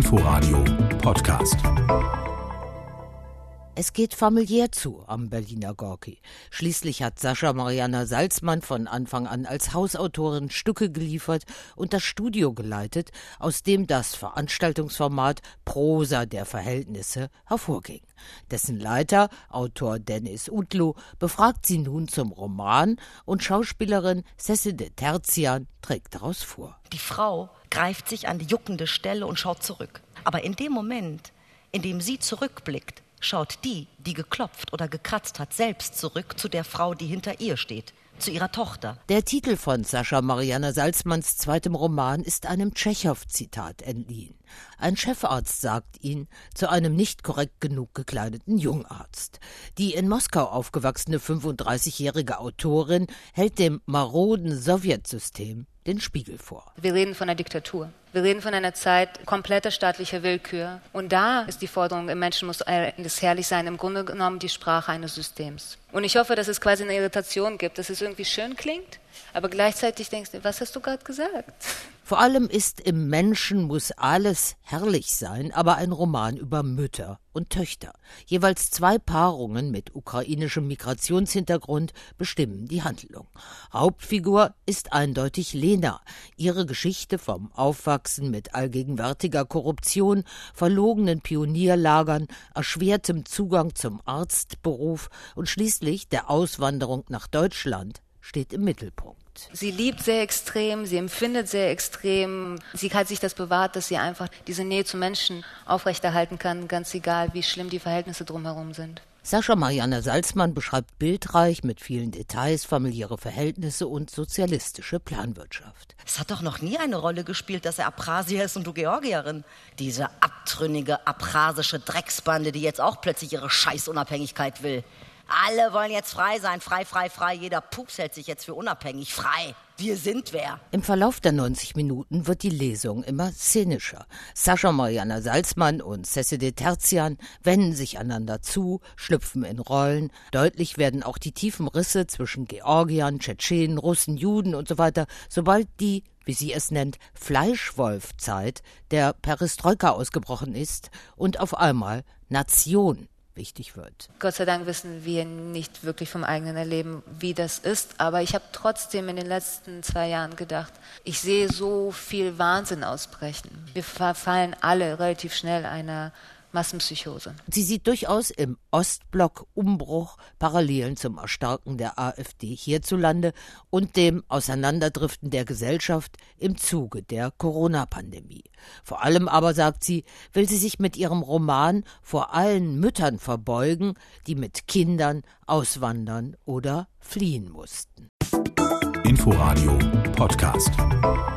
Inforadio Podcast. Es geht familiär zu am Berliner Gorki. Schließlich hat Sascha Marianna Salzman von Anfang an als Hausautorin Stücke geliefert und das Studio geleitet, aus dem das Veranstaltungsformat Prosa der Verhältnisse hervorging. Dessen Leiter, Autor Dennis Utlu, befragt sie nun zum Roman und Schauspielerin Cécile Terzian trägt daraus vor. Die Frau greift sich an die juckende Stelle und schaut zurück. Aber in dem Moment, in dem sie zurückblickt, schaut die geklopft oder gekratzt hat, selbst zurück zu der Frau, die hinter ihr steht, zu ihrer Tochter. Der Titel von Sascha Marianna Salzmans zweitem Roman ist einem Tschechow-Zitat entliehen. Ein Chefarzt sagt ihn zu einem nicht korrekt genug gekleideten Jungarzt. Die in Moskau aufgewachsene 35-jährige Autorin hält dem maroden Sowjetsystem den Spiegel vor. Wir reden von einer Diktatur. Wir reden von einer Zeit kompletter staatlicher Willkür. Und da ist die Forderung, im Menschen muss alles herrlich sein, im Grunde genommen die Sprache eines Systems. Und ich hoffe, dass es quasi eine Irritation gibt, dass es irgendwie schön klingt, aber gleichzeitig denkst du, was hast du gerade gesagt? Vor allem ist im Menschen muss alles herrlich sein, aber ein Roman über Mütter und Töchter. Jeweils 2 Paarungen mit ukrainischem Migrationshintergrund bestimmen die Handlung. Hauptfigur ist eindeutig Lena. Ihre Geschichte vom Aufwachsen mit allgegenwärtiger Korruption, verlogenen Pionierlagern, erschwertem Zugang zum Arztberuf und schließlich der Auswanderung nach Deutschland steht im Mittelpunkt. Sie liebt sehr extrem, sie empfindet sehr extrem. Sie hat sich das bewahrt, dass sie einfach diese Nähe zu Menschen aufrechterhalten kann, ganz egal, wie schlimm die Verhältnisse drumherum sind. Sascha Marianna Salzman beschreibt bildreich mit vielen Details familiäre Verhältnisse und sozialistische Planwirtschaft. Es hat doch noch nie eine Rolle gespielt, dass er Abchasier ist und du Georgierin. Diese abtrünnige abchasische Drecksbande, die jetzt auch plötzlich ihre Scheißunabhängigkeit will. Alle wollen jetzt frei sein, frei, frei, frei. Jeder Pups hält sich jetzt für unabhängig. Frei. Wir sind wer. Im Verlauf der 90 Minuten wird die Lesung immer szenischer. Sascha Marianna Salzman und Cécile Terzian wenden sich einander zu, schlüpfen in Rollen. Deutlich werden auch die tiefen Risse zwischen Georgiern, Tschetschenen, Russen, Juden und so weiter, sobald die, wie sie es nennt, Fleischwolf-Zeit der Perestroika ausgebrochen ist und auf einmal Nation wichtig wird. Gott sei Dank wissen wir nicht wirklich vom eigenen Erleben, wie das ist, aber ich habe trotzdem in den letzten 2 Jahren gedacht, ich sehe so viel Wahnsinn ausbrechen. Wir verfallen alle relativ schnell einer Massenpsychose. Sie sieht durchaus im Ostblock Umbruch, Parallelen zum Erstarken der AfD hierzulande und dem Auseinanderdriften der Gesellschaft im Zuge der Corona-Pandemie. Vor allem aber, sagt sie, will sie sich mit ihrem Roman vor allen Müttern verbeugen, die mit Kindern auswandern oder fliehen mussten. Inforadio Podcast.